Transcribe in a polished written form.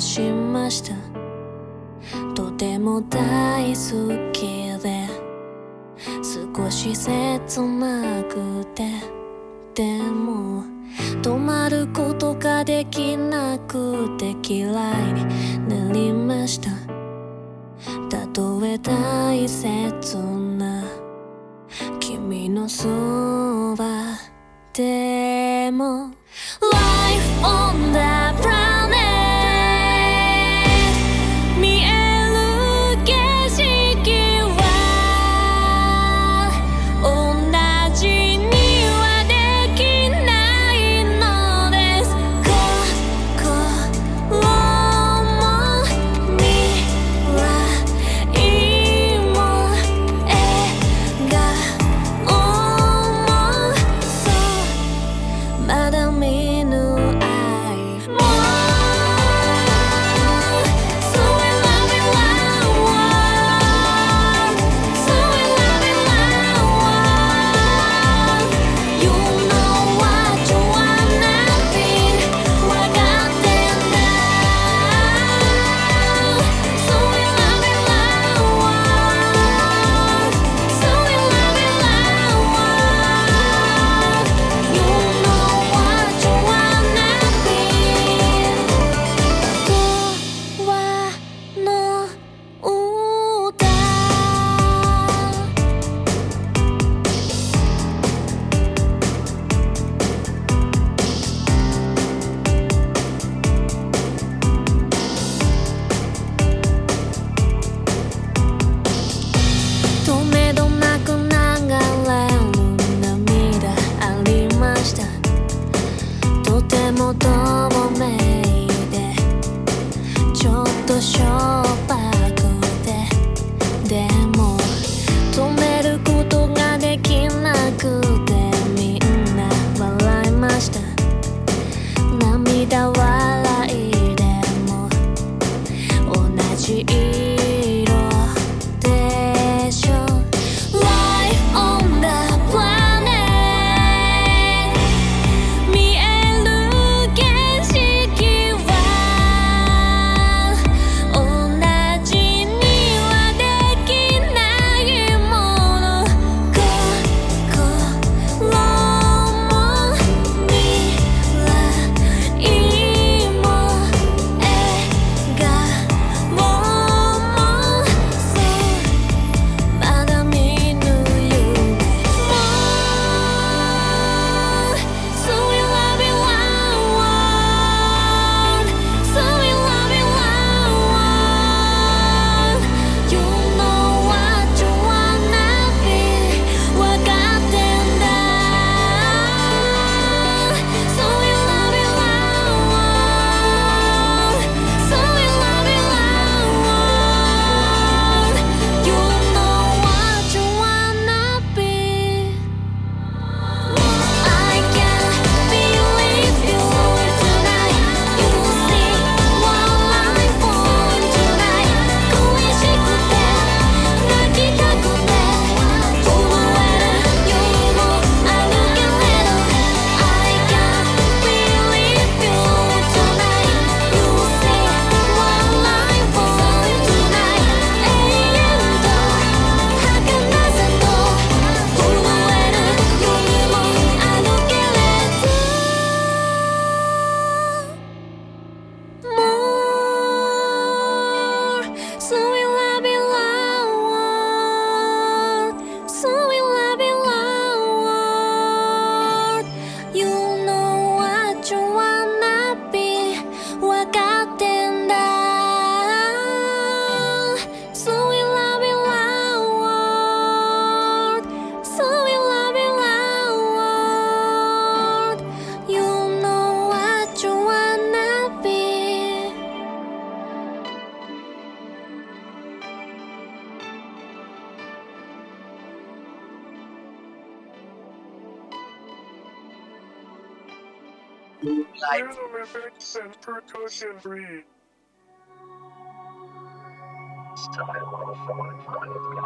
しました。とても大好きで少し切なくて、でも止まることができなくて嫌いになりました。たとえ大切な君のそばでも Life on the planet 見える景色は同じにはできないのです。心も未来も笑顔もそうまだ見ぬ愛も So in love in love world So in love in love world You know what you wanna be わかってんだ So in love in love world So in love in love world You know what you wanna be 童話の歌とめどなく流れる涙ありました。とても透明でちょっとしょっぱくて、でも止めることができなくてみんな笑いました。涙笑いでも同じ色でしょ。 Life on the planet 見える景色は同じにはできないもの。心も未来も笑顔もそうまだ見ぬ夢も So in love in love world So in love in love world You know what you wanna be わかってんだ So in love in love world So in love in love world You know what you wanna be I can't believe you tonight You see what life for tonight 恋しくて泣きたくて震える夜もあるけれど I can't believe you tonight You see what life for tonight 永遠と儚さと震える夜もあるけれど More So in love in love world So in love in love world You know what you wanna be わかってんだ So in love in love world So in love in love world You know what you wanna be Rhythm effects and percussion free. Style of